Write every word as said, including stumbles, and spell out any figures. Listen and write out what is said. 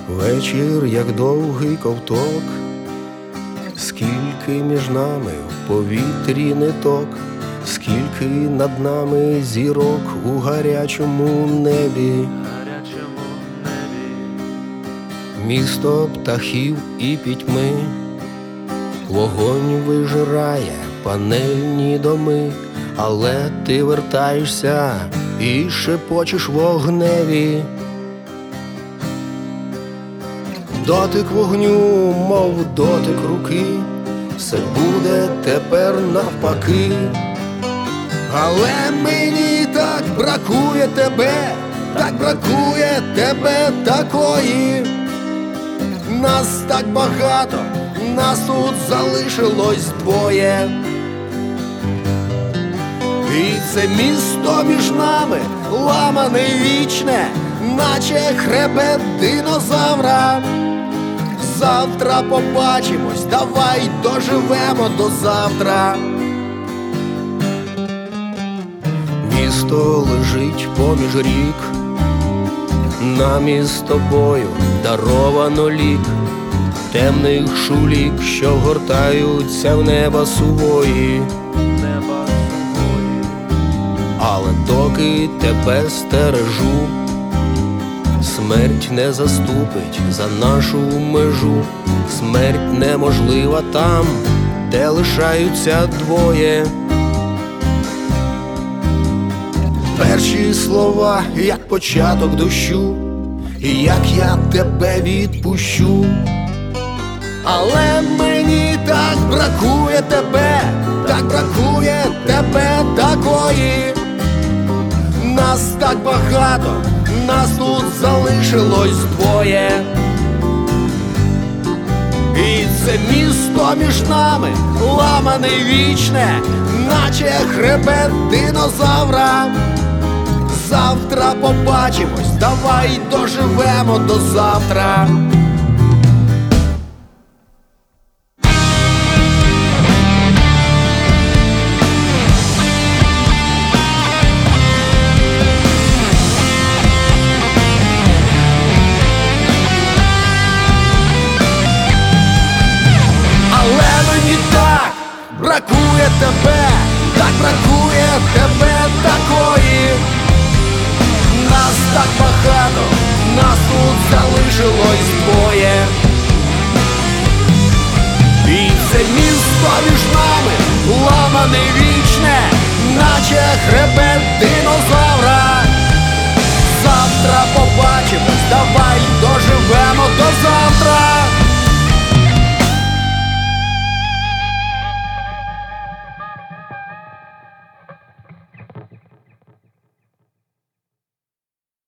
Вечір, як довгий ковток, скільки між нами в повітрі ниток, скільки над нами зірок у гарячому небі. Місто птахів і пітьми, вогонь вижирає панельні доми, але ти вертаєшся і шепочеш вогневі. Дотик вогню, мов дотик руки, все буде тепер навпаки. Але мені так бракує тебе, так бракує тебе такої. Нас так багато, нас тут залишилось двоє. І це місто між нами ламане вічне, наче хребет динозавра. Завтра побачимось, давай доживемо до завтра. Місто лежить поміж рік, нам із тобою даровано лік темних шулік, що гортаються в неба сувої. Але доки тебе стережу, смерть не заступить за нашу межу. Смерть неможлива там, де лишаються двоє. Перші слова, як початок дощу, як я тебе відпущу. Але мені так бракує тебе, так бракує тебе такої. Нас так багато, нас тут залишилось двоє. І це місто між нами ламане вічне, наче хребет динозавра. Завтра побачимось, давай доживемо до завтра. Бракує тебе, так бракує тебе такої. Нас так багато, нас тут залишилось двоє. І це місто між нами ламане